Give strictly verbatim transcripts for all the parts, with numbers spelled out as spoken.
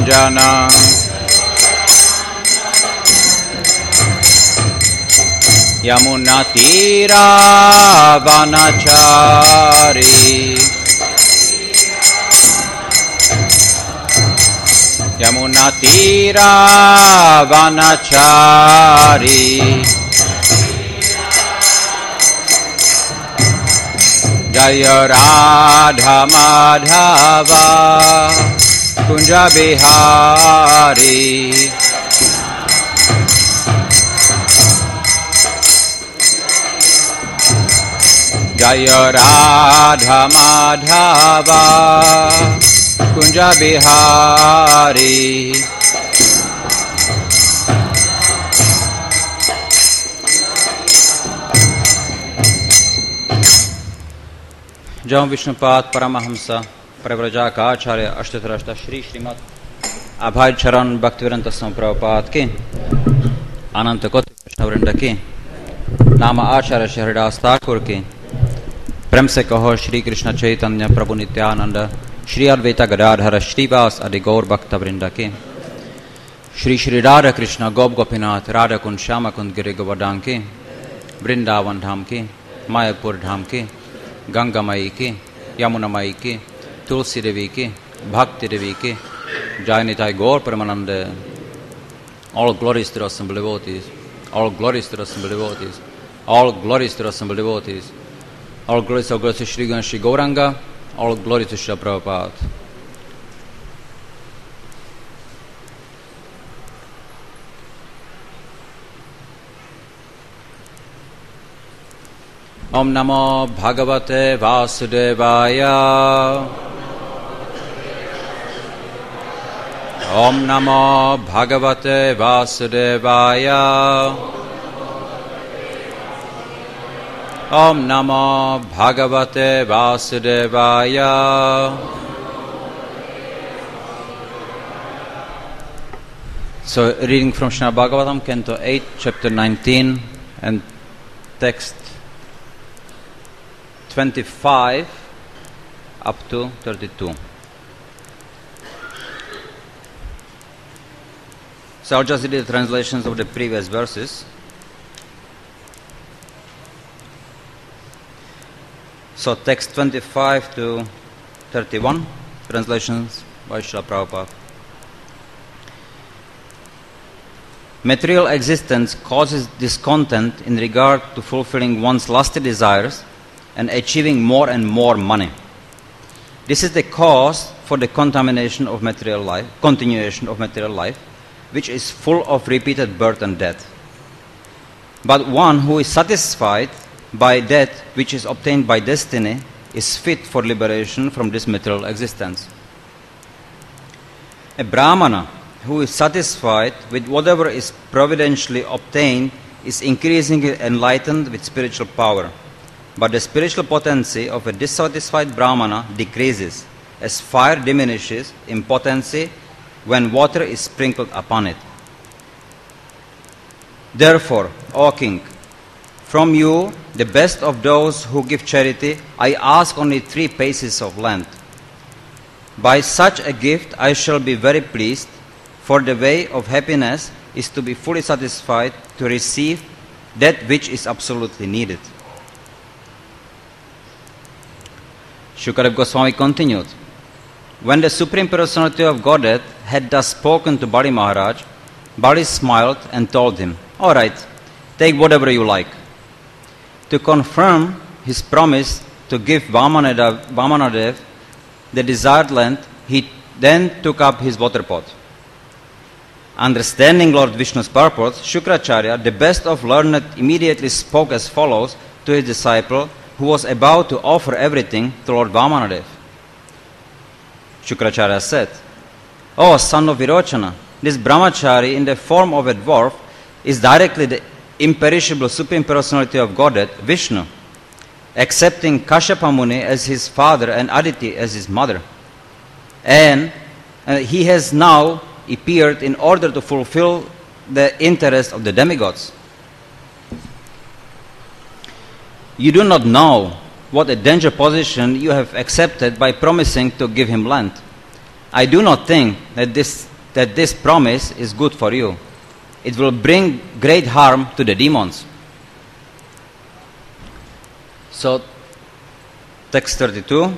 Niranjana Yamunatira Vanachari Yamunatira Vanachari Jaya Radha Madhava Kunja Bihari Jaya Radha Madhava Kunja Bihari Jam Vishnupad Paramahamsa Pravrajaka Acharya Ashtatarashta Shri Srimad Abhay Charan Bhaktivedanta Swami Prabhupada ki Ananta Koti Vaishnavrinda ki Nama Acharya Shri Haridas Thakur ki Prem se kaho Shri Krishna Chaitanya Prabhu Nityananda Shri Advaita Gadadhara Shrivas Adi Gaur Bhaktavrinda ki Shri Shri Radha Krishna Gop Gopinath Radha Kund Shama Kund Giri Govardhan ki Vrindavan Dham ki Mayapur Dham ki Ganga Mai ki Yamuna Mai ki Tulsi Devi ki Bhakti Devi ki Jai Nitai Gaur Paramananda. All glories to the assembled devotees. All glories to the assembled devotees. All glories to the assembled devotees. All glories to Guru Shri Gan Shri Gauranga. All glories to Shri Prabhupada. Om Namo Bhagavate Vasudevaya. Om Namo Bhagavate Vasudevaya. Om Namo Bhagavate Vasudevaya. So, reading from Srimad Bhagavatam, Canto eight, Chapter nineteen, and text twenty-five up to thirty-two. So I'll just read the translations of the previous verses. So text twenty-five to thirty-one, translations by Srila Prabhupada. Material existence causes discontent in regard to fulfilling one's lusty desires and achieving more and more money. This is the cause for the contamination of material life, continuation of material life, which is full of repeated birth and death. But one who is satisfied by that which is obtained by destiny is fit for liberation from this material existence. A Brahmana who is satisfied with whatever is providentially obtained is increasingly enlightened with spiritual power. But the spiritual potency of a dissatisfied Brahmana decreases as fire diminishes in potency when water is sprinkled upon it. Therefore, O King, from you, the best of those who give charity, I ask only three paces of land. By such a gift I shall be very pleased, for the way of happiness is to be fully satisfied to receive that which is absolutely needed. Shukadeva Goswami continued, when the Supreme Personality of Godhead had thus spoken to Bali Maharaj, Bali smiled and told him, all right, take whatever you like. To confirm his promise to give Vamanadev the desired land, he then took up his water pot. Understanding Lord Vishnu's purport, Shukracharya, the best of learned, immediately spoke as follows to his disciple, who was about to offer everything to Lord Vamanadev. Shukracharya said, O son of Virochana, this brahmachari in the form of a dwarf is directly the imperishable Supreme Personality of Godhead, Vishnu, accepting Kashyapa Muni as his father and Aditi as his mother. And uh, he has now appeared in order to fulfill the interest of the demigods. You do not know what a danger position you have accepted by promising to give him land. I do not think that this that this promise is good for you. It will bring great harm to the demons. So, text thirty-two.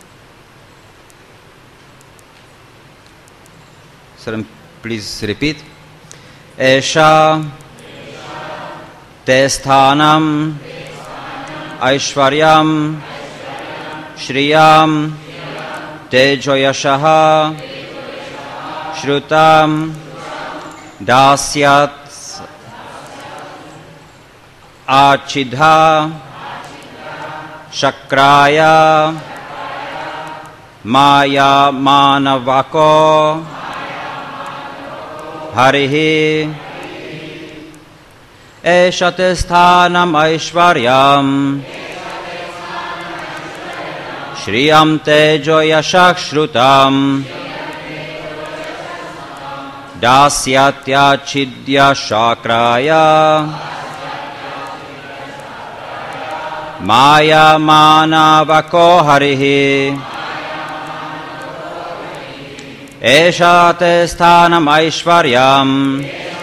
Sir, please repeat. Esha te sthanam aishwaryam shriyam tejo yashaha shrutam dasyat achidha shakraya maya manavako harihi eshate sthanam aishwaryam shriyam tejo yashak shrutam dasyatya chidya shakraya maya manavako harihi eshate sthanam aishwaryam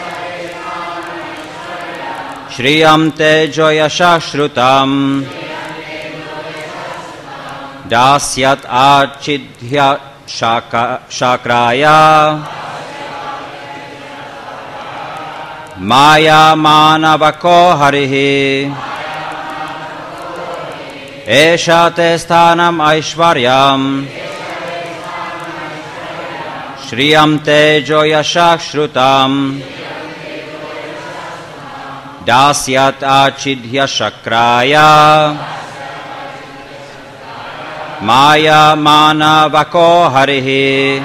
shriyam tejo yashak shrutam dasyat achidya shakraya maya manavako harihi eshate sthanam aishwaryam shriyam tejo yashak shrutam dasyat achidya shakraya maya manavako harihi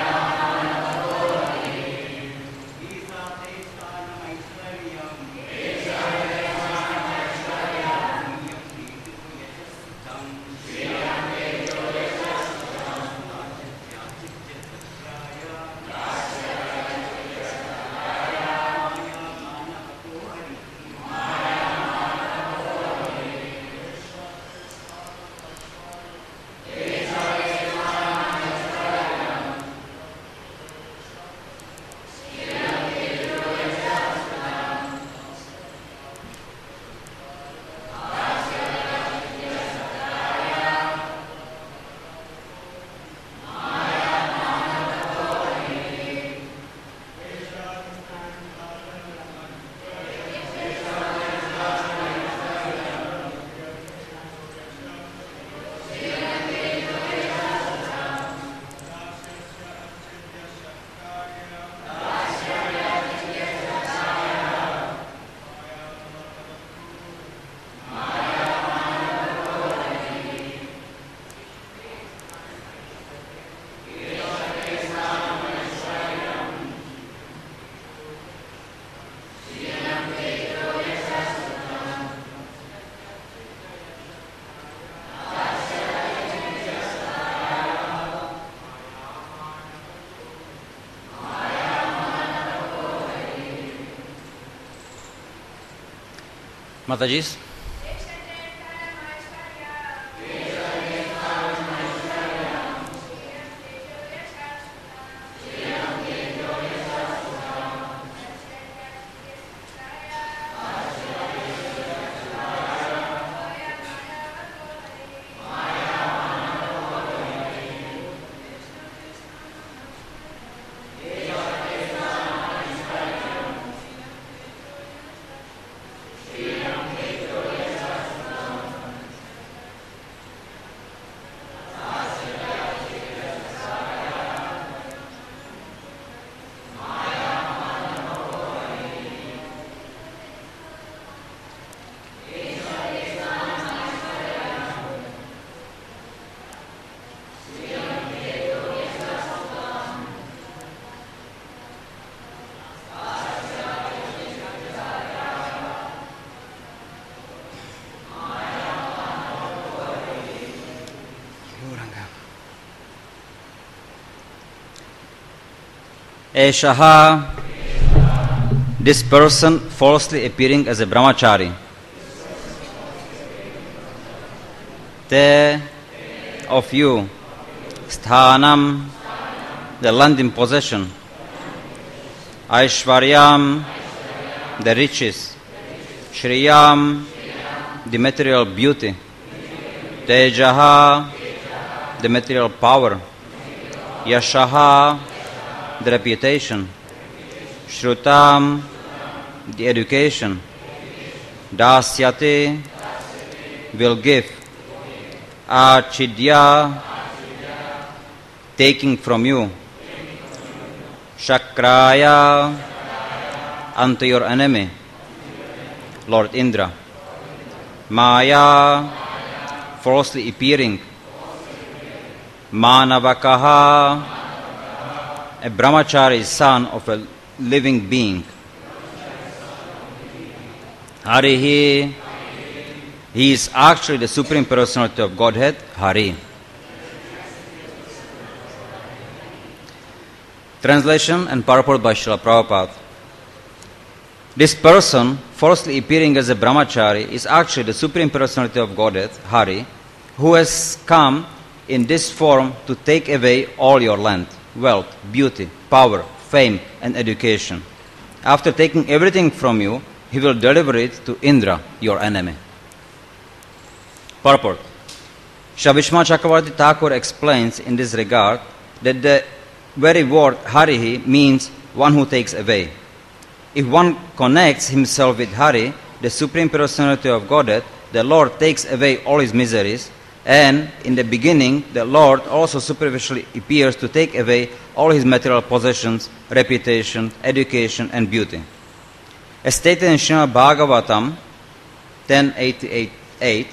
Mataji's. Eshaha, this person falsely appearing as a brahmachari. Te, of you, sthanam, the land in possession, Aishwaryam, the riches. Shriyam, the material beauty. Tejaha, the material power. Yashaha, the reputation. Shrutam, the education. Dasyate, will give. Achidya, taking from you. Shakraya, unto your enemy, Lord Indra. Maya, falsely appearing. Manavakaha, a brahmachari son of a living being. Harihi, he is actually the Supreme Personality of Godhead, Hari. Translation and purport by Srila Prabhupada. This person, falsely appearing as a brahmachari, is actually the Supreme Personality of Godhead, Hari, who has come in this form to take away all your land, wealth, beauty, power, fame, and education. After taking everything from you, he will deliver it to Indra, your enemy. Purport. Shri Vishma Chakravarti Thakur explains in this regard that the very word Harihi means one who takes away. If one connects himself with Hari, the Supreme Personality of Godhead, the Lord takes away all his miseries, and in the beginning, the Lord also superficially appears to take away all his material possessions, reputation, education, and beauty. As stated in Srimad Bhagavatam ten eighty-eight,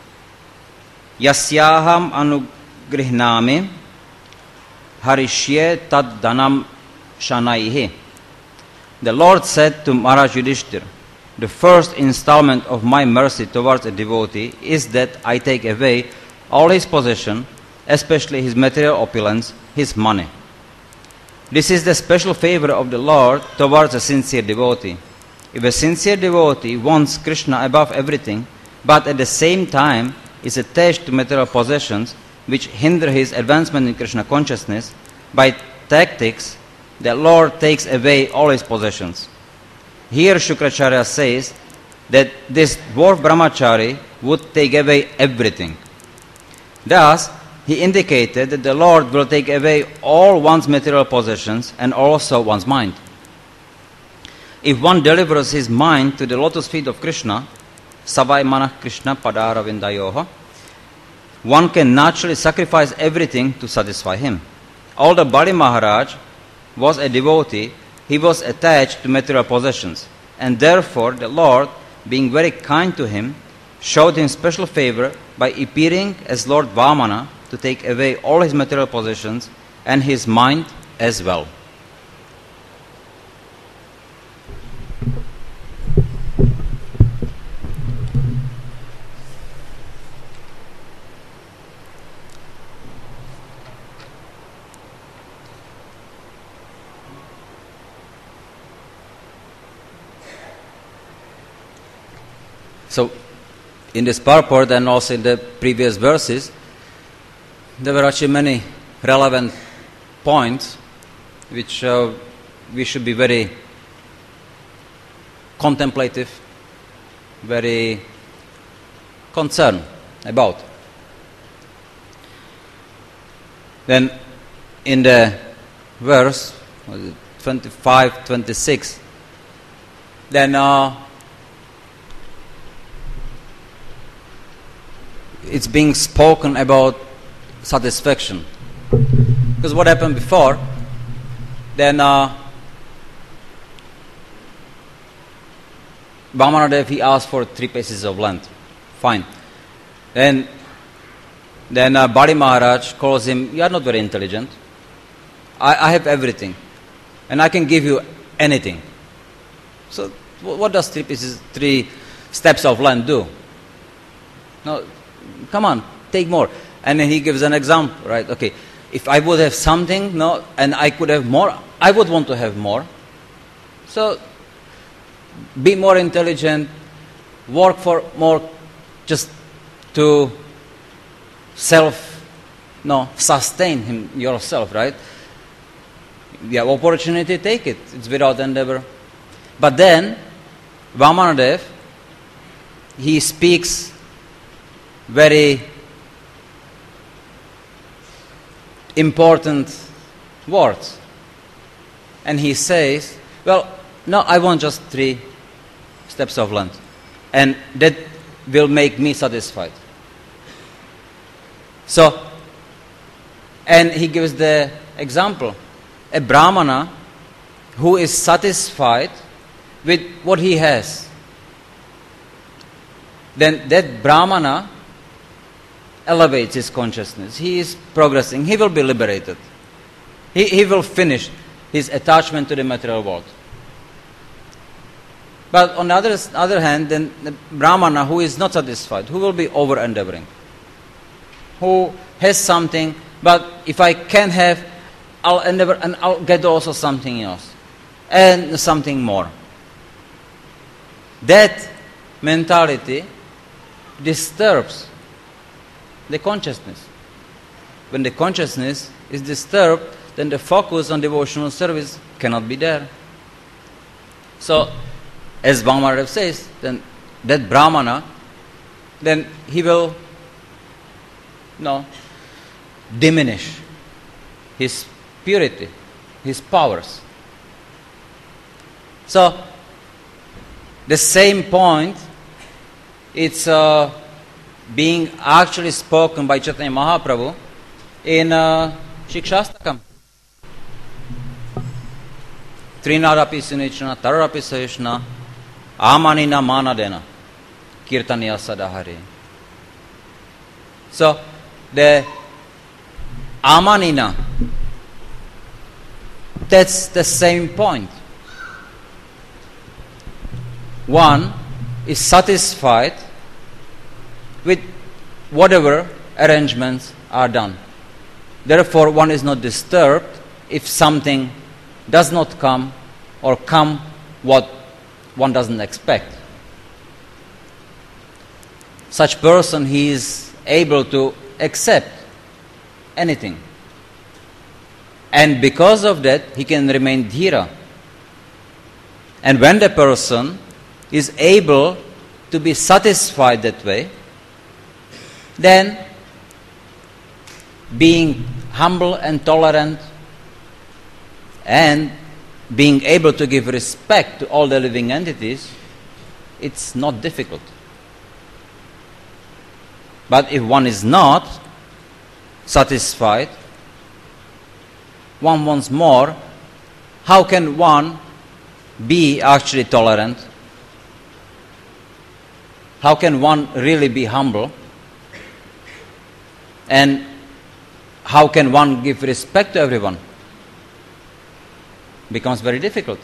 Yasyaham anugrihnami harishye tad dhanam shanaihi. The Lord said to Maharaj Yudhishthir, the first installment of my mercy towards a devotee is that I take away all his possession, especially his material opulence, his money. This is the special favor of the Lord towards a sincere devotee. If a sincere devotee wants Krishna above everything, but at the same time is attached to material possessions which hinder his advancement in Krishna consciousness, by tactics, the Lord takes away all his possessions. Here Shukracharya says that this dwarf brahmachari would take away everything. Thus, he indicated that the Lord will take away all one's material possessions and also one's mind. If one delivers his mind to the lotus feet of Krishna, Savai Manah Krishna Padara Vindayoha, one can naturally sacrifice everything to satisfy him. Although Bali Maharaj was a devotee, he was attached to material possessions, and therefore the Lord, being very kind to him, showed him special favor by appearing as Lord Vamana to take away all his material possessions and his mind as well. So, in this purport and also in the previous verses, there were actually many relevant points which uh, we should be very contemplative, very concerned about. Then, in the verse twenty-five, twenty-six, then uh, it's being spoken about satisfaction. Because what happened before, then uh, Vamanadev, he asked for three pieces of land. Fine. Then, then uh, Bali Maharaj calls him, you are not very intelligent. I, I have everything. And I can give you anything. So, what does three pieces, three steps of land do? No, come on, take more. And then he gives an example, right? Okay, if I would have something, no, and I could have more, I would want to have more. So, be more intelligent, work for more, just to self, no, sustain him yourself, right? you have opportunity, take it. It's without endeavor. But then, Vamanadev, he speaks very important words. And he says, well, no, I want just three steps of land. And that will make me satisfied. So, and he gives the example. A Brahmana who is satisfied with what he has, then that Brahmana elevates his consciousness. He is progressing. He will be liberated. He, he will finish his attachment to the material world. But on the other, other hand, then the Brahmana who is not satisfied, who will be over-endeavoring, who has something, but if I can have, I'll endeavor and I'll get also something else and something more. That mentality disturbs the consciousness. When the consciousness is disturbed, then the focus on devotional service cannot be there. So, as Vamanadev says, then that Brahmana, then he will no, diminish his purity, his powers. So, the same point, it's uh, being actually spoken by Chaitanya Mahaprabhu in uh, Shikshastakam. Trinadapi sunichna, tararapi sayushna, amanina manadena, kirtaniya sadahari. So, the amanina, that's the same point. One is satisfied with whatever arrangements are done. Therefore, one is not disturbed if something does not come or come what one doesn't expect. Such person, he is able to accept anything. And because of that, he can remain dhira. And when the person is able to be satisfied that way, then being humble and tolerant and being able to give respect to all the living entities, it's not difficult. But if one is not satisfied, one wants more, how can one be actually tolerant? How can one really be humble? And how can one give respect to everyone? Becomes very difficult.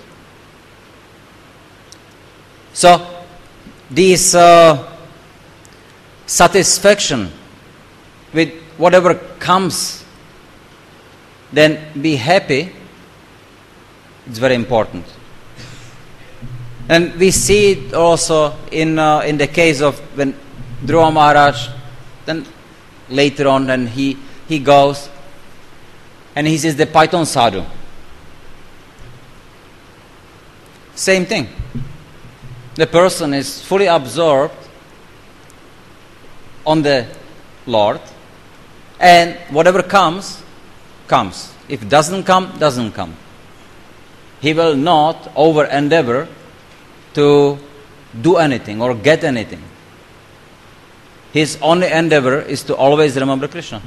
So, this uh, satisfaction with whatever comes, then be happy, it's very important. And we see it also in uh, in the case of when Dhruva Maharaj, then later on, then he, he goes and he sees the Python Sadhu. Same thing. The person is fully absorbed on the Lord, and whatever comes, comes. If it doesn't come, doesn't come. He will not over endeavor to do anything or get anything. His only endeavor is to always remember Krishna.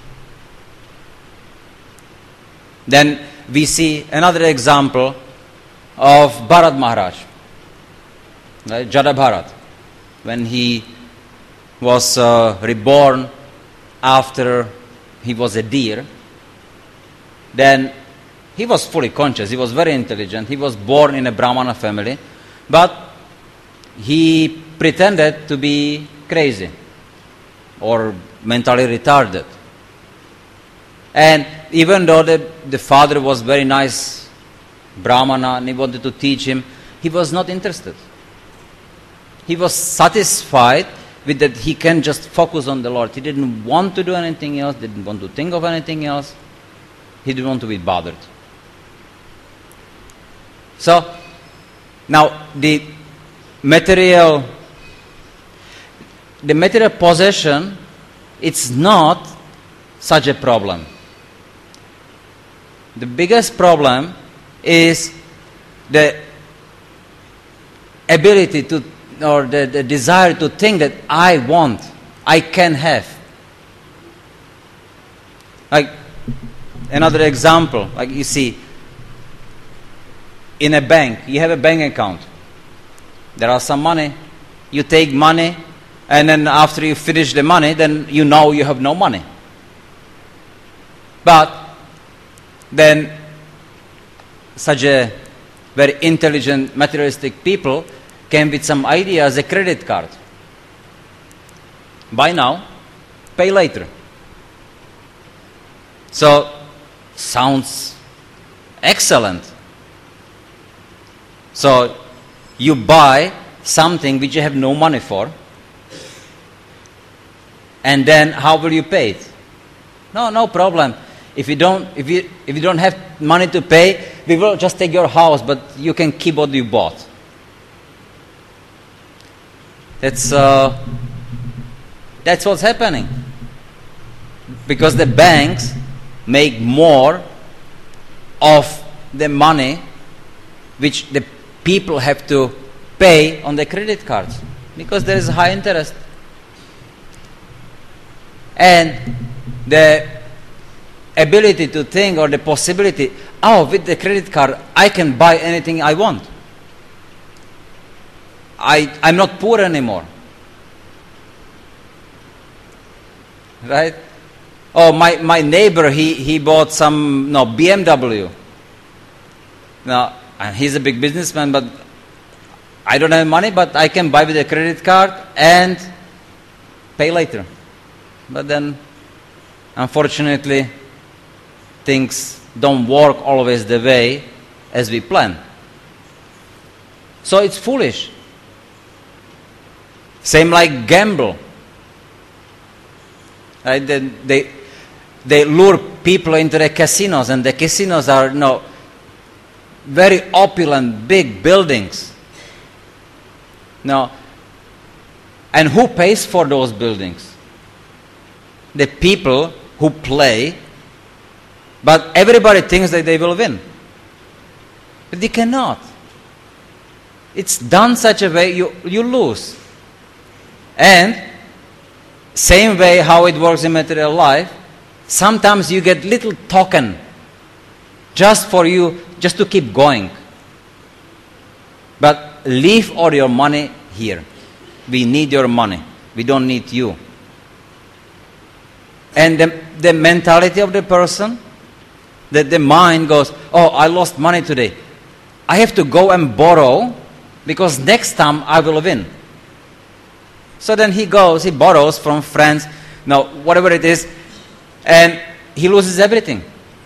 Then we see another example of Bharat Maharaj, right? Jada Bharat, when he was uh, reborn after he was a deer, then he was fully conscious, he was very intelligent, he was born in a Brahmana family, but he pretended to be crazy or mentally retarded. And even though the, the father was very nice Brahmana and he wanted to teach him, he was not interested. He was satisfied with that he can just focus on the Lord. He didn't want to do anything else, didn't want to think of anything else. He didn't want to be bothered. So, now the material, the material possession, it's not such a problem. The biggest problem is the ability to, or the, the desire to think that I want, I can have. Like, another example, like you see, in a bank, you have a bank account. There are some money. You take money, and then after you finish the money, then you know you have no money. But then such a very intelligent, materialistic people came with some ideas, a credit card. Buy now, pay later. So, sounds excellent. So, you buy something which you have no money for, and then how will you pay it? No, no problem. If you don't, if you if you don't have money to pay, we will just take your house, but you can keep what you bought. That's uh, that's what's happening. Because the banks make more of the money which the people have to pay on the credit cards, because there is high interest. And the ability to think, or the possibility, oh, with the credit card, I can buy anything I want. I, I'm not poor anymore. Right? Oh, my, my neighbor, he, he bought some, no, B M W. Now, and he's a big businessman, but I don't have money, but I can buy with a credit card and pay later. But then, unfortunately, things don't work always the way as we plan. So it's foolish. Same like gamble. Right? They, they, they lure people into the casinos, and the casinos are, you know, very opulent, big buildings. Now, and who pays for those buildings? The people who play, but everybody thinks that they will win. But they cannot. It's done such a way you, you lose. And same way how it works in material life, sometimes you get little token just for you, just to keep going. But leave all your money here. We need your money. We don't need you. And the, the mentality of the person, that the mind goes, oh, I lost money today. I have to go and borrow, because next time I will win. So then he goes, he borrows from friends, no, whatever it is, and he loses everything.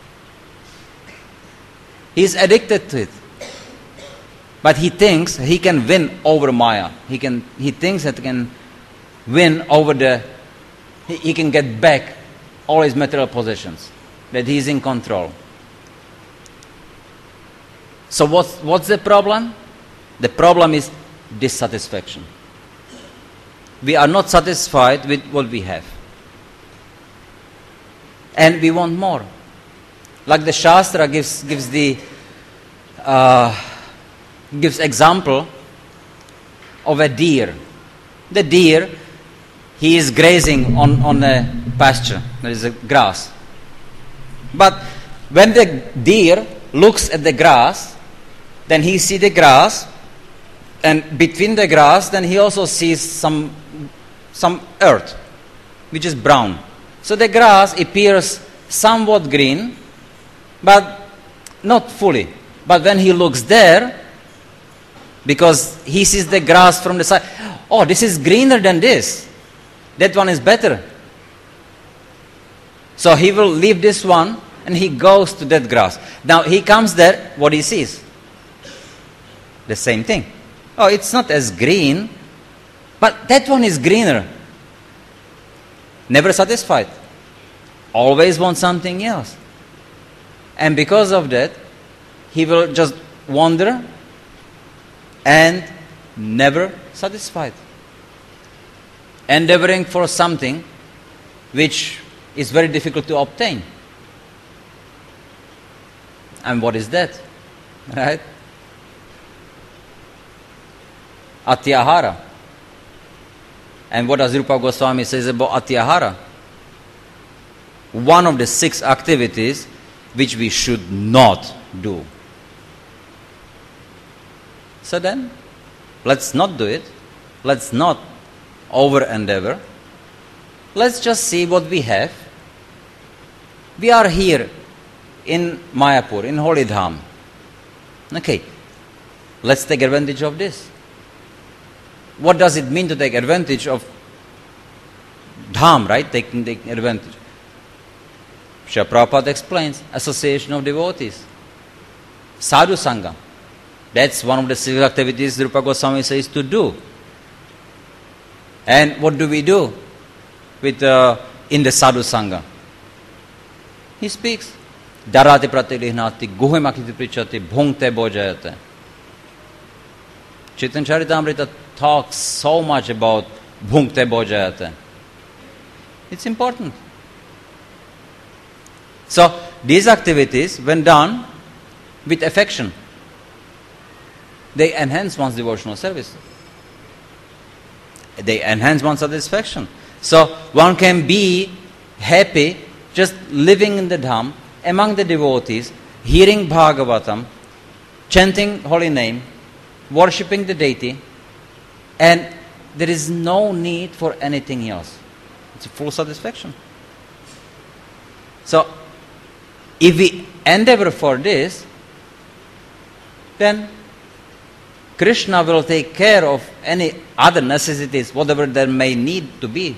He's addicted to it. But he thinks he can win over Maya. He can. He thinks that he can win over the, he, he can get back all his material possessions, that he is in control. So what's, what's the problem? The problem is dissatisfaction. We are not satisfied with what we have. And we want more. Like the Shastra gives, gives the, uh, gives example of a deer. The deer, he is grazing on, on a pasture. There is a grass. But when the deer looks at the grass, then he sees the grass, and between the grass, then he also sees some, some earth, which is brown. So the grass appears somewhat green, but not fully. But when he looks there, because he sees the grass from the side, oh, this is greener than this. That one is better. So he will leave this one and he goes to that grass. Now he comes there, what he sees? The same thing. Oh, it's not as green, but that one is greener. Never satisfied. Always want something else. And because of that, he will just wander and never satisfied. Endeavoring for something which is very difficult to obtain. And what is that? Right? Atyahara. And what does Rupa Goswami says about Atyahara? One of the six activities which we should not do. So then, let's not do it. Let's not over endeavor. Let's just see what we have. We are here in Mayapur, in Holy Dham. Okay, let's take advantage of this. What does it mean to take advantage of Dham, right? Taking, taking advantage. Srila Prabhupada explains, association of devotees. Sadhu Sangha. That's one of the civil activities Rupa Goswami says to do. And what do we do with uh, in the Sadhu Sangha? He speaks. Darati pratilihnati, guhimakiti prichati, bhungte bojayate. Chaitanya Charitamrita talks so much about bhungte bojayate. It's important. So, these activities, when done with affection, they enhance one's devotional service. They enhance one's satisfaction. So, one can be happy just living in the Dham, among the devotees, hearing Bhagavatam, chanting holy name, worshipping the deity, and there is no need for anything else. It's a full satisfaction. So, if we endeavor for this, then Krishna will take care of any other necessities, whatever there may need to be.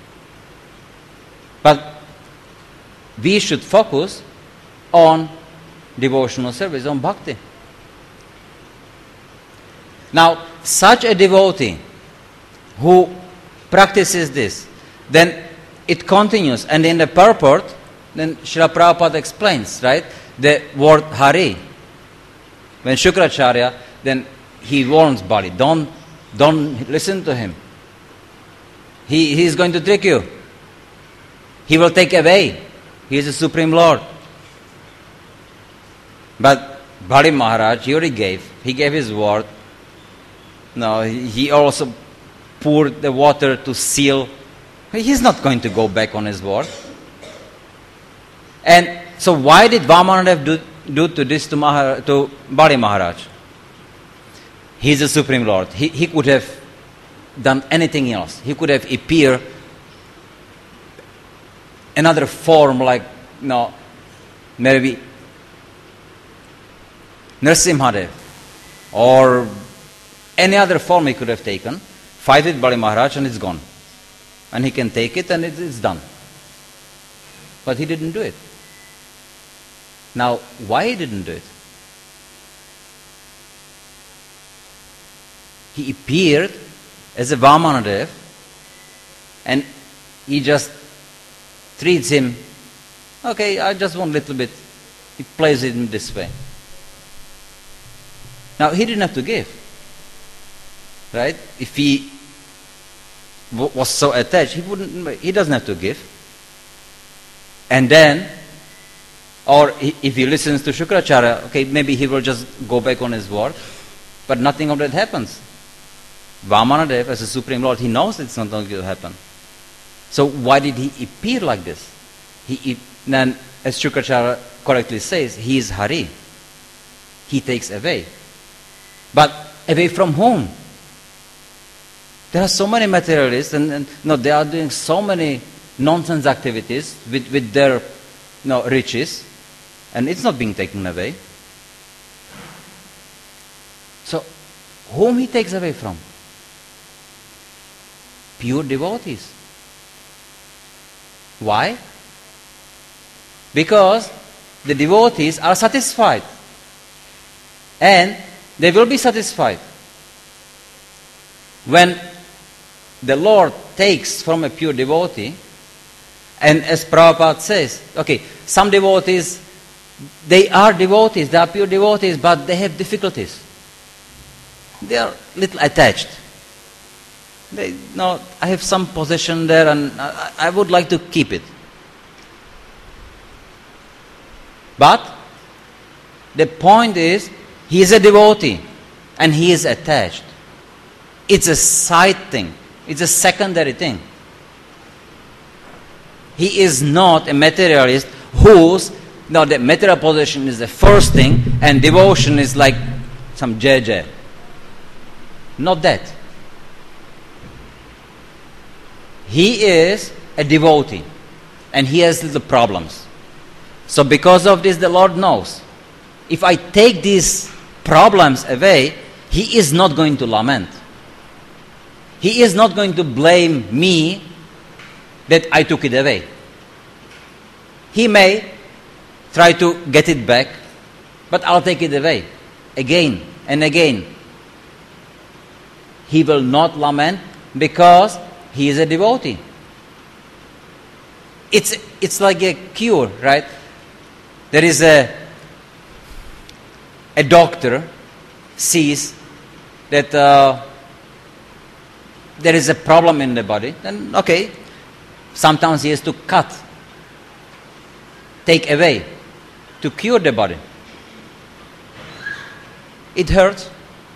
But we should focus on devotional service, on bhakti. Now, such a devotee who practices this, then it continues. And in the purport, then Srila Prabhupada explains, right, the word Hari. When Shukracharya, then he warns Bali, don't, don't listen to him. He, he is going to trick you. He will take away. He is the Supreme Lord. But Bali Maharaj, he already gave. He gave his word. No, he also poured the water to seal. He's not going to go back on his word. And so why did Vamanadev do, do to this to, Mahar, to Bali Maharaj? He is the Supreme Lord. He, he could have done anything else. He could have appeared another form like, you know, maybe Nrsimhadev or any other form he could have taken, fight with Bali Maharaj and it's gone. And he can take it and it, it's done. But he didn't do it. Now, why he didn't do it? He appeared as a Vamanadev and he just treats him, okay, I just want a little bit. He plays it in this way. Now, he didn't have to give. Right? If he w- was so attached, he wouldn't. He doesn't have to give. And then, or he, if he listens to Shukracharya, okay, maybe he will just go back on his word. But nothing of that happens. Vamanadev, as a Supreme Lord, he knows it's not going to happen. So why did he appear like this? He, he then, as Shukracharya correctly says, he is Hari. He takes away. But away from whom? There are so many materialists, and, and you know, they are doing so many nonsense activities with, with their you know, riches, and it's not being taken away. So, whom he takes away from? Pure devotees. Why? Because the devotees are satisfied. And they will be satisfied when the Lord takes from a pure devotee, and as Prabhupada says, okay, some devotees They are devotees, they are pure devotees, but they have difficulties. They are little attached. They, no, I have some possession there and I, I would like to keep it. But the point is, he is a devotee and he is attached. It's a side thing. It's a secondary thing. He is not a materialist whose, no, the material possession is the first thing and devotion is like some J J. Not that. He is a devotee and he has little problems. So because of this, the Lord knows. If I take these problems away, he is not going to lament. He is not going to blame me that I took it away. He may try to get it back, but I'll take it away again and again. He will not lament because he is a devotee. It's, it's like a cure, right? There is a, a doctor sees that uh, there is a problem in the body, then okay, sometimes he has to cut, take away, to cure the body. It hurts.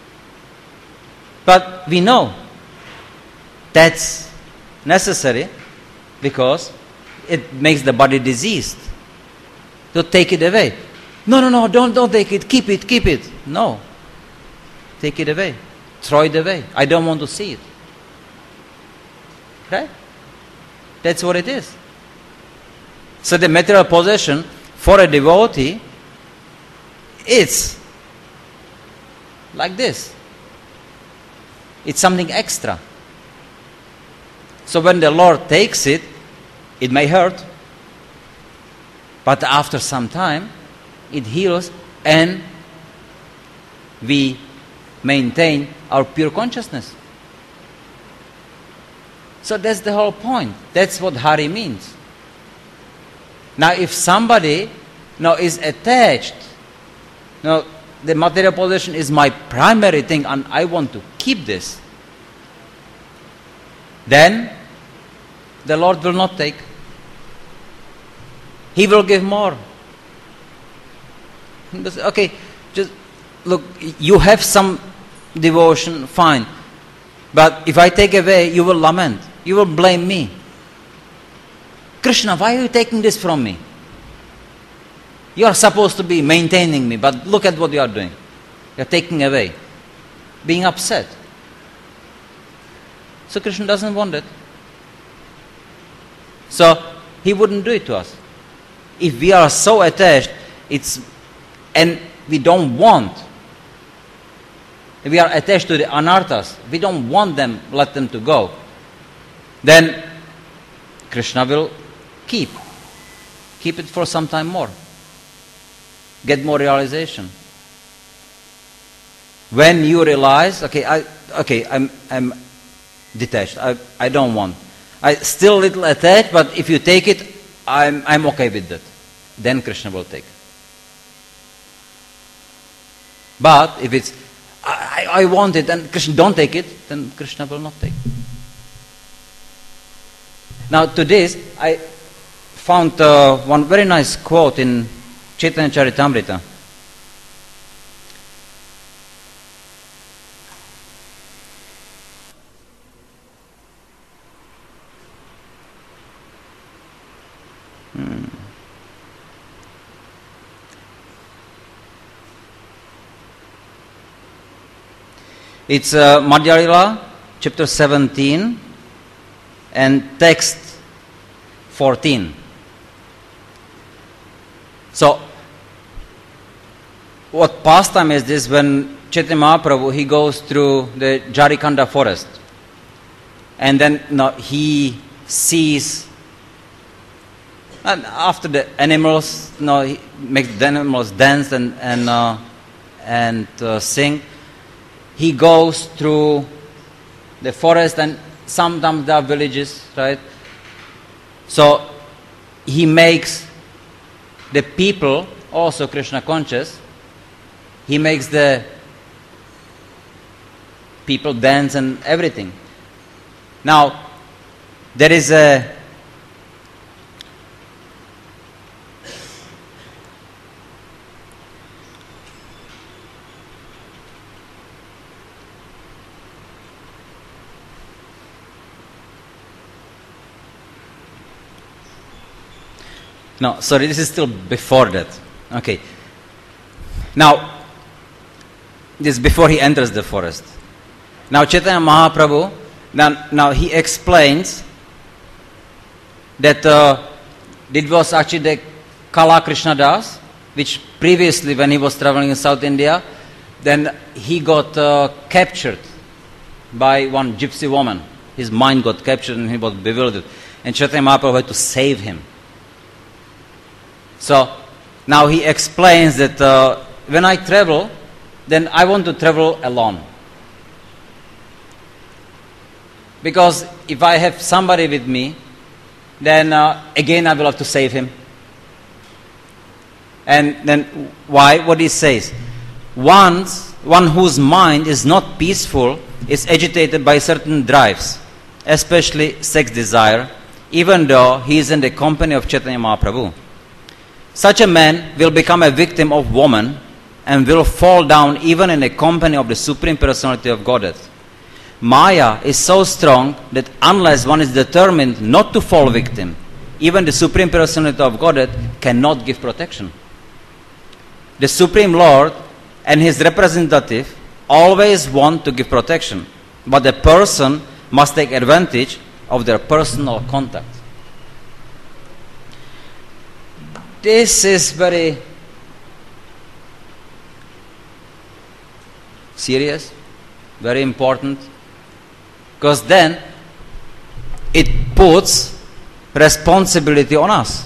But we know that's necessary because it makes the body diseased. So take it away. No, no, no, don't, don't take it. Keep it, keep it. No. Take it away. Throw it away. I don't want to see it. Right? That's what it is. So the material possession for a devotee, it's like this. It's something extra. So when the Lord takes it, it may hurt. But after some time, it heals and we maintain our pure consciousness. So that's the whole point. That's what Hari means. Now if somebody now is attached, now the material possession is my primary thing and I want to keep this, then the Lord will not take. He will give more. He will say, okay, just look, you have some devotion, fine. But if I take away, you will lament. You will blame me. Krishna, why are you taking this from me? You are supposed to be maintaining me, but look at what you are doing. You are taking away. Being upset. So Krishna doesn't want it. So he wouldn't do it to us. If we are so attached, it's and we don't want, if we are attached to the anarthas, we don't want them, let them to go, then Krishna will keep. Keep it for some time more. Get more realization. When you realize, okay, I okay, I'm I'm detached. I I don't want. I still a little attached, but if you take it, I'm I'm okay with that. Then Krishna will take. But if it's I, I want it and Krishna don't take it, then Krishna will not take. Now to this, I found uh, one very nice quote in Chaitanya Charitamrita. Hmm. It's uh, Madhya Lila, chapter seventeen, and text fourteen. So, what pastime is this? When Chaitanya Mahaprabhu, he goes through the Jharikanda forest, and then you know, he sees, and after the animals, you know, he makes the animals dance and and uh, and uh, sing. He goes through the forest, and sometimes there are villages, right? So he makes the people also Krishna conscious, he makes the people dance and everything. Now, there is a No, sorry, this is still before that. Okay. Now, this is before he enters the forest. Now, Chaitanya Mahaprabhu, now, now he explains that uh, it was actually the Kala Krishna Das, which previously when he was traveling in South India, then he got uh, captured by one gypsy woman. His mind got captured and he was bewildered. And Chaitanya Mahaprabhu had to save him. So, now he explains that uh, when I travel, then I want to travel alone. Because if I have somebody with me, then uh, again I will have to save him. And then why? What he says. Once, one whose mind is not peaceful is agitated by certain drives, especially sex desire, even though he is in the company of Chaitanya Mahaprabhu. Such a man will become a victim of woman and will fall down even in the company of the Supreme Personality of Godhead. Maya is so strong that unless one is determined not to fall victim, even the Supreme Personality of Godhead cannot give protection. The Supreme Lord and his representative always want to give protection, but the person must take advantage of their personal contact. This is very serious, very important, because then it puts responsibility on us.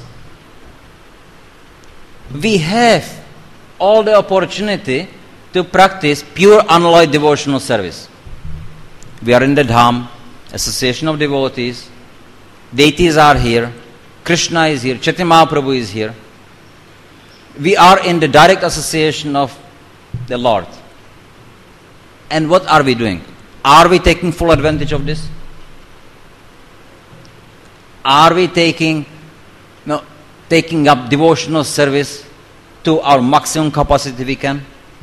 We have all the opportunity to practice pure unalloyed devotional service. We are in the Dham, Association of Devotees, deities are here, Krishna is here, Chaitanya Mahaprabhu is here. We are in the direct association of the Lord. And what are we doing? Are we taking full advantage of this? Are we taking, no, taking up devotional service to our maximum capacity we can?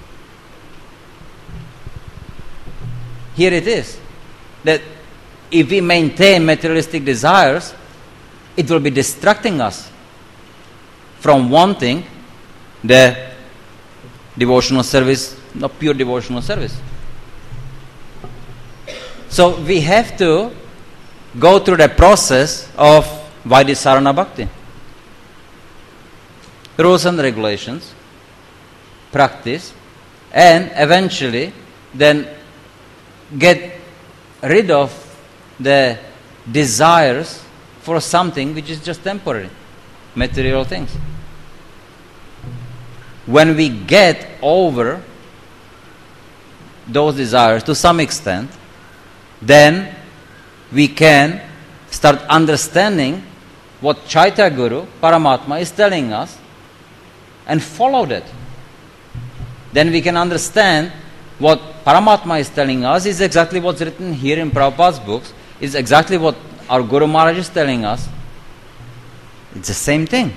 Here it is, that if we maintain materialistic desires, it will be distracting us from wanting the devotional service, not pure devotional service. So we have to go through the process of Vaidisarana Bhakti. Rules and regulations, practice, and eventually then get rid of the desires for something which is just temporary, material things. When we get over those desires to some extent, then we can start understanding what Chaitanya Guru, Paramatma, is telling us and follow that. Then we can understand what Paramatma is telling us is exactly what's written here in Prabhupada's books, is exactly what our Guru Maharaj is telling us. It's the same thing.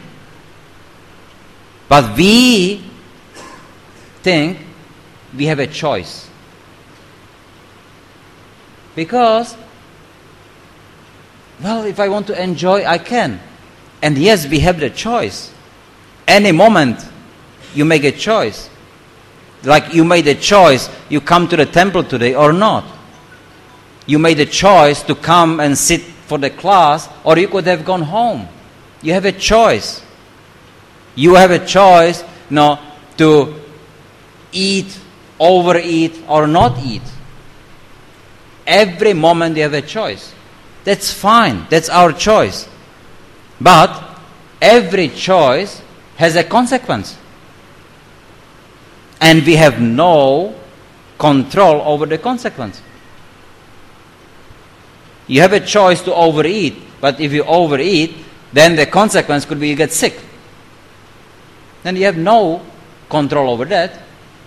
But we think we have a choice. Because, well, if I want to enjoy, I can. And yes, we have the choice. Any moment, you make a choice. Like you made a choice, you come to the temple today or not. You made a choice to come and sit for the class, or you could have gone home. You have a choice. You have a choice, you know, to eat, overeat, or not eat. Every moment you have a choice. That's fine. That's our choice. But every choice has a consequence. And we have no control over the consequence. You have a choice to overeat, but if you overeat, then the consequence could be you get sick. then you have no control over that.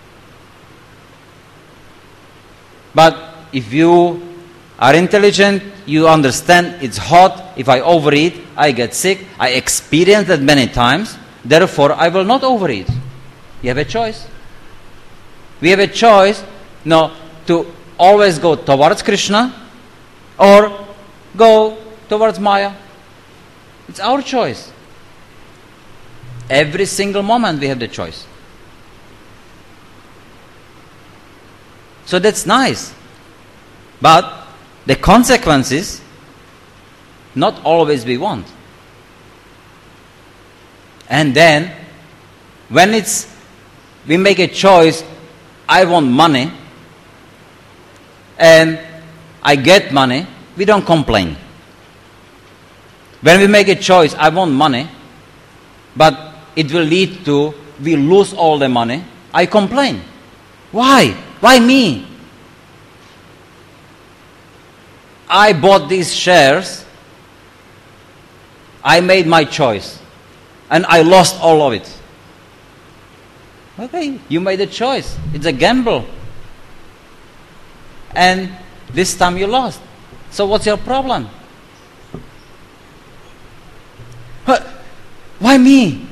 But if you are intelligent, you understand it's hot. If I overeat, I get sick. I experience that many times. Therefore, I will not overeat. You have a choice. We have a choice now to always go towards Krishna or go towards Maya. It's our choice. Every single moment we have the choice. So that's nice. But the consequences, not always we want. And then, when it's, we make a choice, I want money, and I get money, we don't complain. When we make a choice, I want money, but it will lead to, we lose all the money, I complain. Why? Why me? I bought these shares, I made my choice, and I lost all of it. Okay, you made a choice. It's a gamble. And this time you lost. So what's your problem? Why me?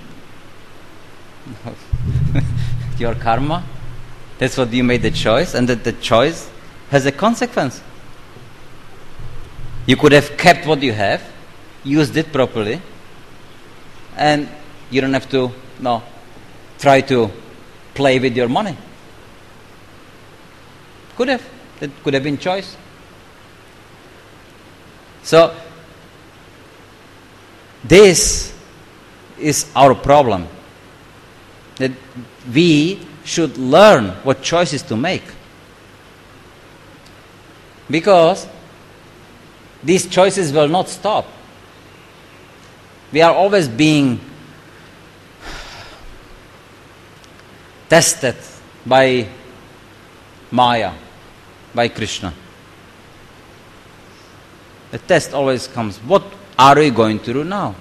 Your karma. That's what you made the choice, and that the choice has a consequence. You could have kept what you have, used it properly, and you don't have to no, try to play with your money. Could have. That could have been choice. So, this is our problem. That we should learn what choices to make. Because these choices will not stop. We are always being tested by Maya, by Krishna. The test always comes. What are we going to do now?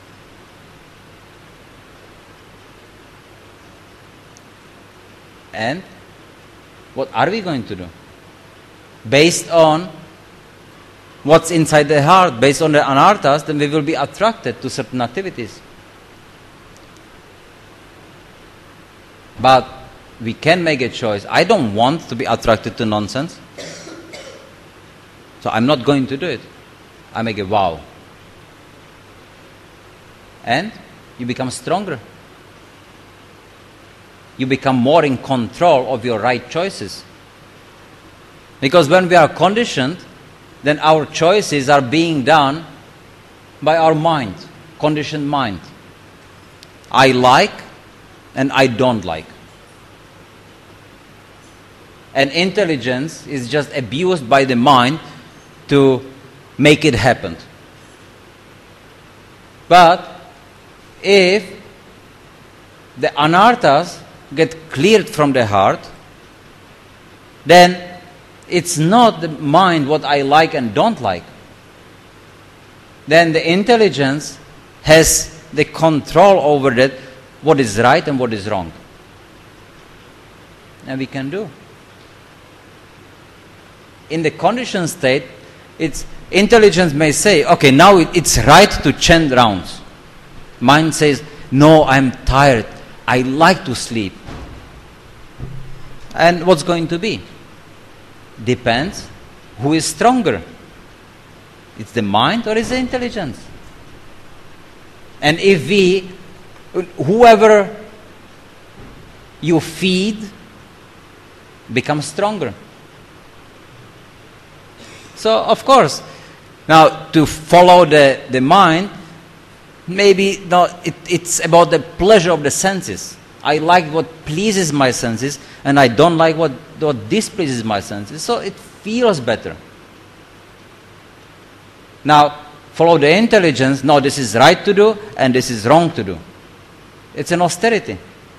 And what are we going to do? Based on what's inside the heart, based on the anarthas, then we will be attracted to certain activities. But we can make a choice. I don't want to be attracted to nonsense, so I'm not going to do it. I make a vow. And you become stronger. You become more in control of your right choices. Because when we are conditioned, then our choices are being done by our mind, conditioned mind. I like and I don't like. And intelligence is just abused by the mind to make it happen. But if the anarthas get cleared from the heart, then it's not the mind what I like and don't like. Then the intelligence has the control over that, what is right and what is wrong. And we can do. In the conditioned state, it's intelligence may say, okay, now it, it's right to chant rounds. Mind says, no, I'm tired. I like to sleep. And what's going to be? Depends who is stronger. It's the mind or is the intelligence? And if we, whoever you feed becomes stronger. So, of course, now to follow the, the mind, maybe no, it, it's about the pleasure of the senses. I like what pleases my senses, and I don't like what, what displeases my senses. So it feels better. Now, follow the intelligence. No, this is right to do, and this is wrong to do. It's an austerity.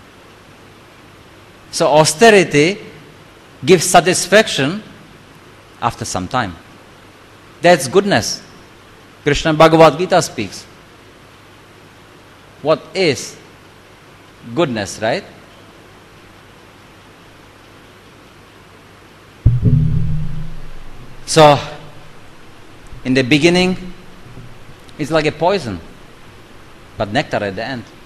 So austerity gives satisfaction after some time. That's goodness. Krishna Bhagavad Gita speaks. What is goodness, right? So, in the beginning, it's like a poison, but nectar at the end.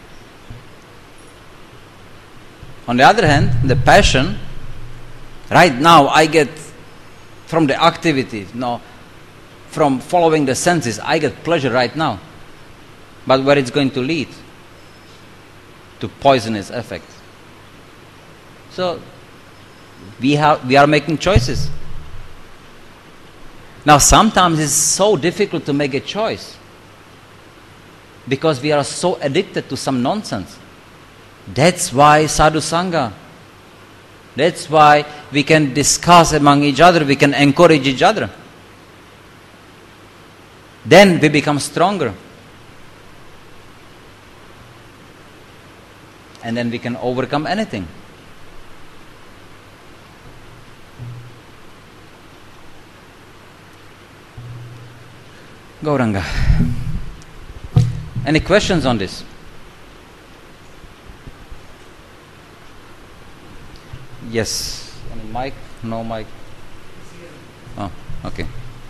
On the other hand, the passion, right now I get from the activity, you know, from following the senses, I get pleasure right now. But where it's going to lead? To poisonous effect. So, we have we are making choices. Now, sometimes it's so difficult to make a choice because we are so addicted to some nonsense. That's why sadhu sangha. That's why we can discuss among each other, we can encourage each other. Then we become stronger. And then we can overcome anything. Gauranga. Any questions on this? Yes. Any mic? No mic? Oh, okay.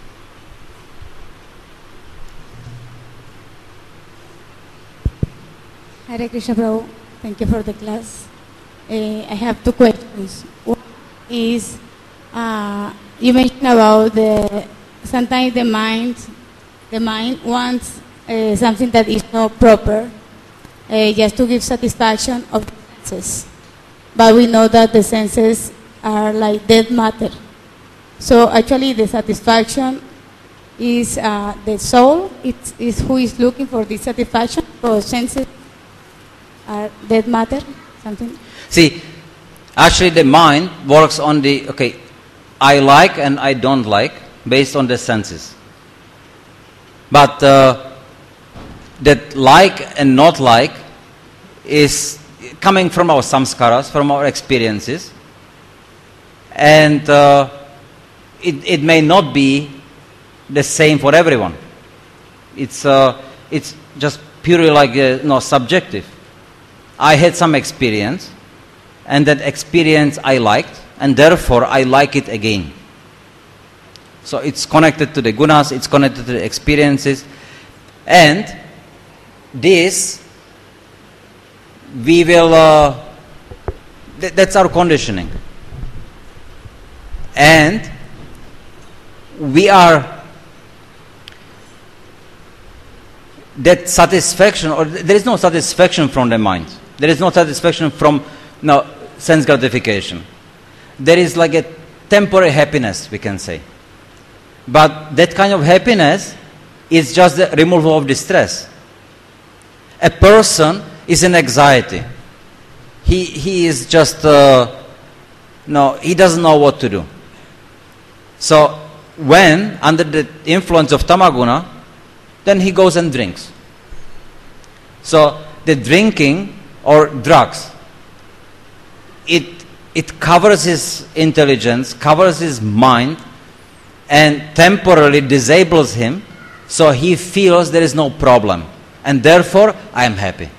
Hare Krishna Prabhu, thank you for the class. Uh, I have two questions. One is, uh, you mentioned about the, sometimes the mind, the mind wants uh, something that is not proper, uh, just to give satisfaction of the senses. But we know that the senses are like dead matter. So actually the satisfaction is uh, the soul, it is who is looking for this satisfaction, because senses are dead matter, something? See, actually the mind works on the, okay, I like and I don't like based on the senses. But uh, that like and not like is coming from our samskaras, from our experiences. And uh, it, it may not be the same for everyone. It's, uh, it's just purely like uh, no, subjective. I had some experience, and that experience I liked, and therefore I like it again. So it's connected to the gunas, it's connected to the experiences, and this we will, uh, th- that's our conditioning. And we are, that satisfaction, or there is no satisfaction from the mind. There is no satisfaction from no, sense gratification. There is like a temporary happiness, we can say. But that kind of happiness is just the removal of distress. A person is in anxiety. He he is just uh, no. He doesn't know what to do. So when under the influence of tamaguna, then he goes and drinks. So the drinking or drugs, it it covers his intelligence, covers his mind, and temporarily disables him. So he feels there is no problem, and therefore I am happy.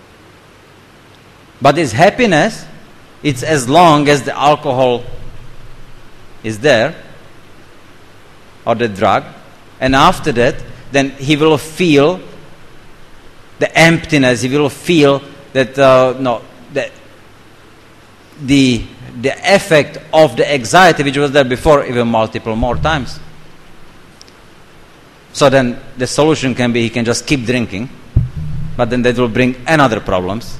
But his happiness, it's as long as the alcohol is there, or the drug, and after that, then he will feel the emptiness, he will feel that, uh, no, the, the, the effect of the anxiety which was there before, even multiple more times. So then the solution can be he can just keep drinking, but then that will bring another problems.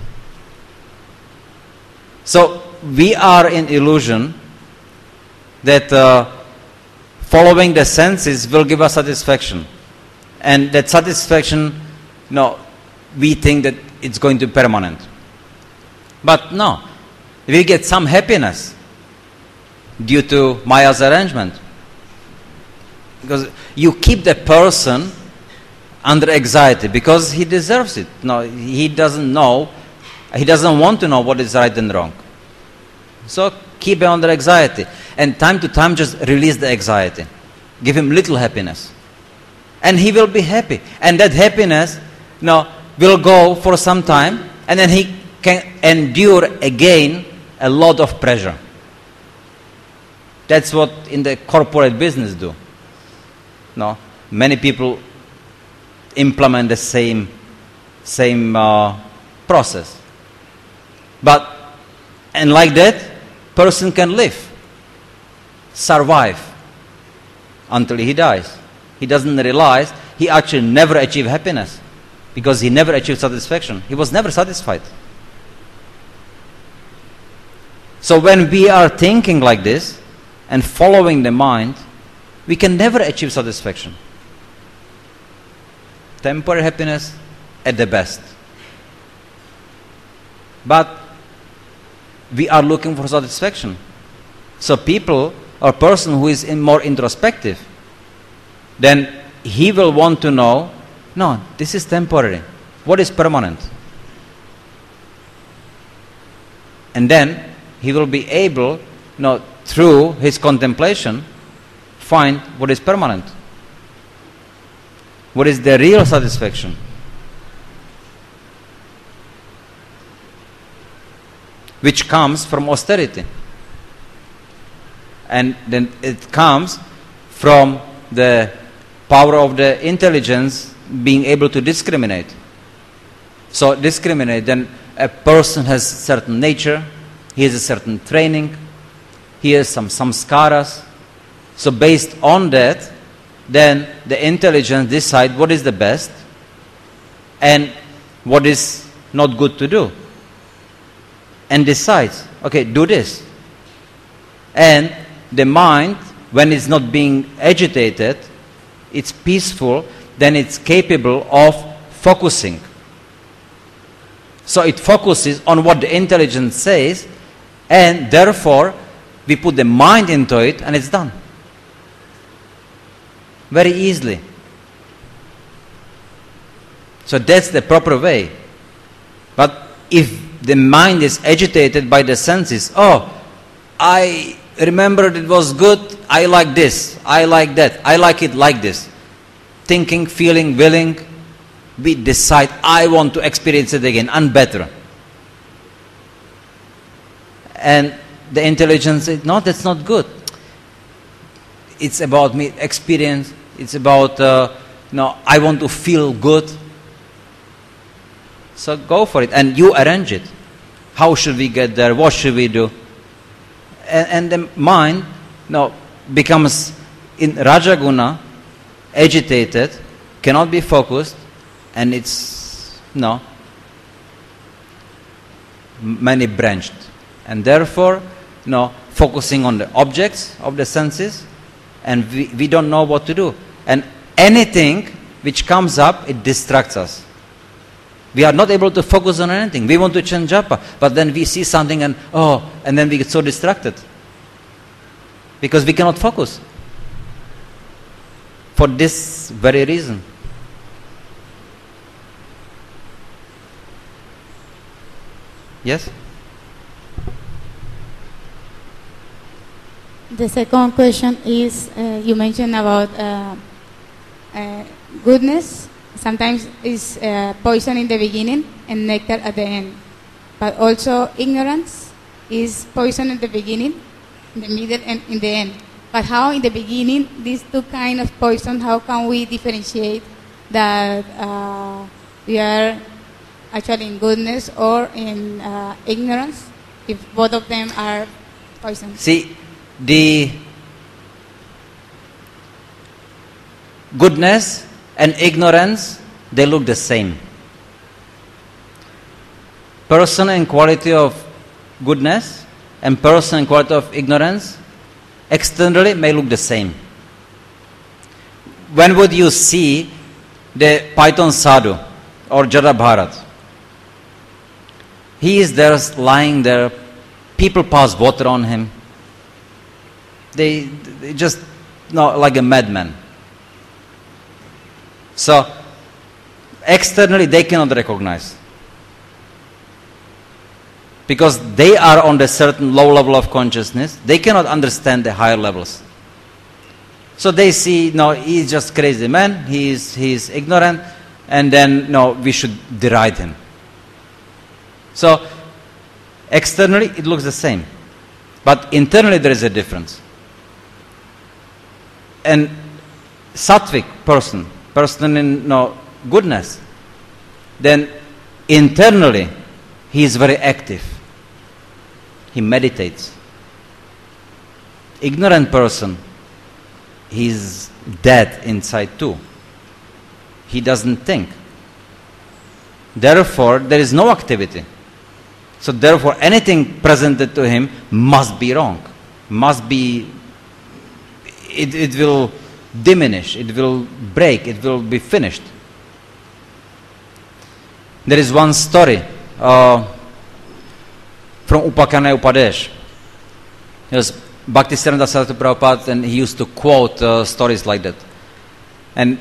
So we are in illusion that uh, following the senses will give us satisfaction. And that satisfaction, no, we think that it's going to be permanent. But no, we get some happiness due to Maya's arrangement. Because you keep the person under anxiety because he deserves it. No, he doesn't know, he doesn't want to know what is right and wrong. So keep him under anxiety. And time to time just release the anxiety. Give him little happiness. And he will be happy. And that happiness, no, will go for some time, and then he can endure again a lot of pressure. That's what in the corporate business do. No, many people implement the same same uh, process. But and like that, person can live, survive until he dies. He doesn't realize he actually never achieved happiness because he never achieved satisfaction. He was never satisfied. So when we are thinking like this and following the mind, we can never achieve satisfaction. Temporary happiness at the best. But we are looking for satisfaction. So people or person who is in more introspective, then he will want to know, no, this is temporary. What is permanent? And then he will be able, you know, through his contemplation, find what is permanent. What is the real satisfaction? Which comes from austerity. And then it comes from the power of the intelligence being able to discriminate. So discriminate, then a person has certain nature, he has a certain training, he has some samskaras. So based on that, then the intelligence decide what is the best and what is not good to do. And decides, okay, do this. And the mind, when it's not being agitated, it's peaceful, then it's capable of focusing. So it focuses on what the intelligence says, and therefore we put the mind into it and it's done. Very easily. So that's the proper way. But if the mind is agitated by the senses, oh, I remembered it was good, I like this, I like that, I like it like this. Thinking, feeling, willing, we decide, I want to experience it again, and better. And the intelligence says, no, that's not good. It's about me experience, it's about, uh, no, I want to feel good. So go for it, and you arrange it. How should we get there? What should we do? And, and the mind, no, becomes in Rajaguna, agitated, cannot be focused, and it's, no, many branched. And therefore, no, focusing on the objects of the senses, and we, we don't know what to do. And anything which comes up, it distracts us. We are not able to focus on anything. We want to chant japa, but then we see something and, oh, and then we get so distracted. Because we cannot focus. For this very reason. Yes? The second question is, uh, you mentioned about uh, uh, goodness. Sometimes is uh, poison in the beginning and nectar at the end. But also ignorance is poison in the beginning, in the middle, and in the end. But how in the beginning, these two kind of poison, how can we differentiate that uh, we are actually in goodness or in uh, ignorance, if both of them are poison? See, the goodness and ignorance, they look the same. Person and quality of goodness and person and quality of ignorance externally may look the same. When would you see the Python Sadhu or Jada Bharat? He is there lying there, people pass water on him. They, they just, no, like a madman. So, externally they cannot recognize. Because they are on a certain low level of consciousness, they cannot understand the higher levels. So they see, no, he's just crazy man, he is, he is ignorant, and then, no, we should deride him. So, Externally, it looks the same. But internally, there is a difference. And sattvic person, person in no, goodness, then internally, he is very active. He meditates. Ignorant person, he is dead inside too. He doesn't think. Therefore, there is no activity. So therefore, anything presented to him must be wrong. Must be, it, it will diminish, it will break, it will be finished. There is one story uh, from Upakana Upadesh. It was Bhaktisiddhanta Saraswati Prabhupada, and he used to quote uh, stories like that. And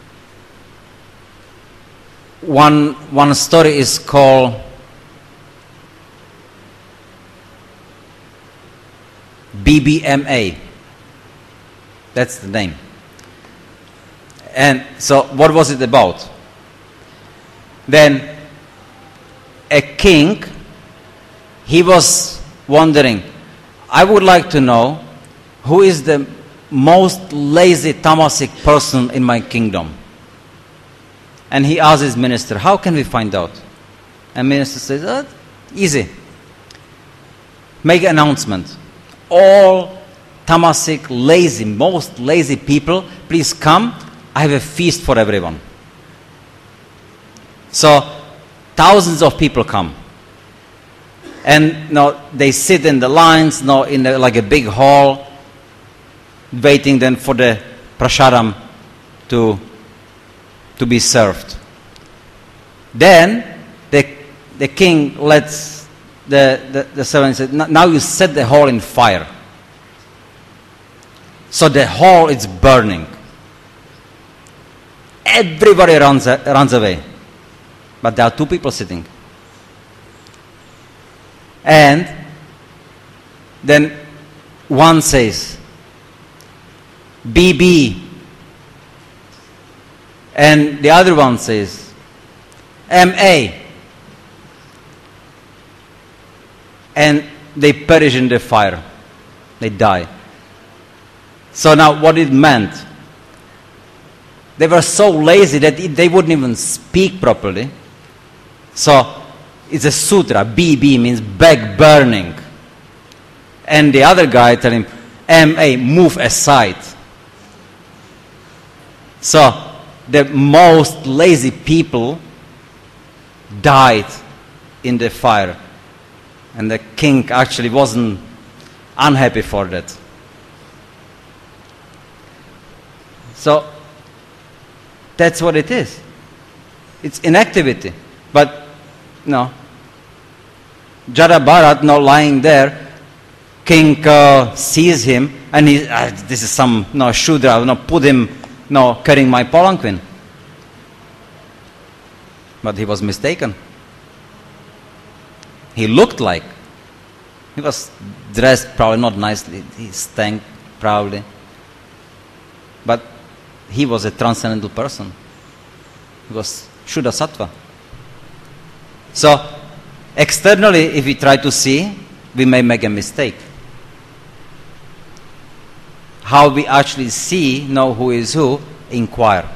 one one story is called B B M A. That's the name. And so what was it about? Then a king, he was wondering, I would like to know who is the most lazy tamasic person in my kingdom. And he asked his minister, how can we find out? And minister says, oh, easy. Make an announcement. All tamasic, lazy, most lazy people, please come. I have a feast for everyone. So thousands of people come. And no, they sit in the lines, no, in the, like a big hall, waiting then for the prasadam to, to be served. Then the, the king lets the, the, the servant say, now you set the hall in fire. So the hall is burning. Everybody runs, runs away. But there are two people sitting. And then one says, B B. And the other one says, M A. And they perish in the fire. They die. So now what it meant, they were so lazy that they wouldn't even speak properly. So it's a sutra. B B means back burning. And the other guy tell him, M A, move aside. So the most lazy people died in the fire. And the king actually wasn't unhappy for that. So that's what it is. It's inactivity. But no. Jada Bharat, now lying there, king uh, sees him, and he, uh, this is some no Shudra, no, put him, no, carrying my palanquin. But he was mistaken. He looked like, he was dressed probably not nicely, he stank proudly. But he was a transcendental person. He was Shuddha Sattva. So, externally, if we try to see, we may make a mistake. How we actually see, know who is who, inquire.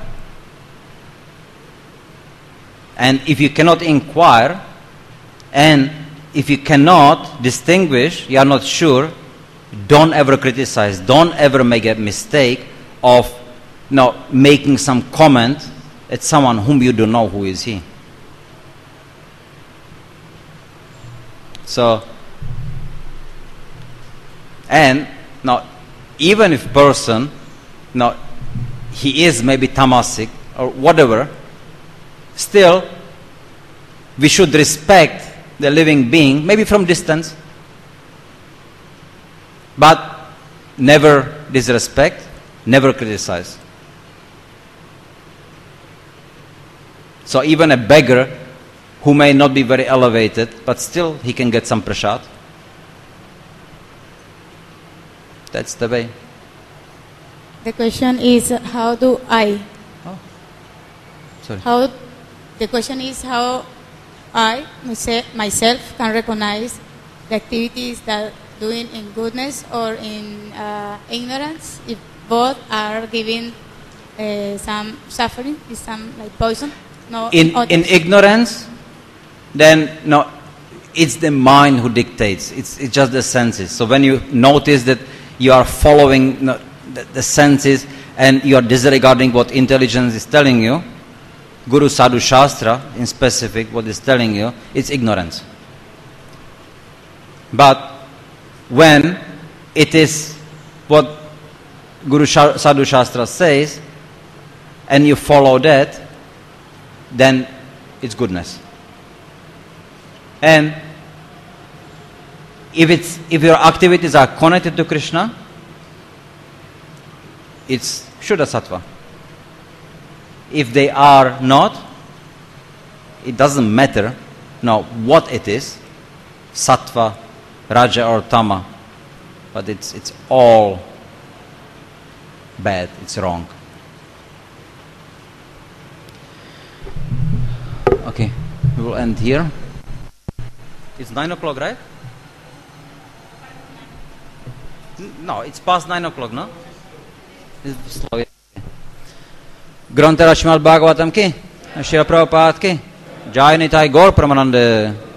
And if you cannot inquire, and if you cannot distinguish, you are not sure, don't ever criticize, don't ever make a mistake of you know, making some comment at someone whom you don't know who is he. So, and now, even if person, now he is maybe tamasic or whatever, still we should respect the living being, maybe from distance, but never disrespect, never criticize. So even a beggar who may not be very elevated, but still he can get some prasad. That's the way. The question is, how do I? Oh, sorry. How? The question is how I myself can recognize the activities that doing in goodness or in uh, ignorance, if both are giving uh, some suffering, is some like poison? No. In, in ignorance, then no, it's the mind who dictates. It's, it's just the senses. So when you notice that you are following you know, the, the senses and you are disregarding what intelligence is telling you, Guru Sadhu Shastra in specific, what is telling you, it's ignorance. But when it is what Guru Sadhu Shastra says, and you follow that, then it's goodness. And if it's if your activities are connected to Krishna, it's Shuddha Sattva. If they are not, it doesn't matter now what it is, Sattva, Raja or Tama, but it's it's all bad, it's wrong. Okay, we will end here. It's nine o'clock, right? No, it's past nine o'clock, no? It's slow. Grantara Shrimad Bhagavatam ki, Srila Prabhupada ki, Jai Nitai Gaur Pramananda.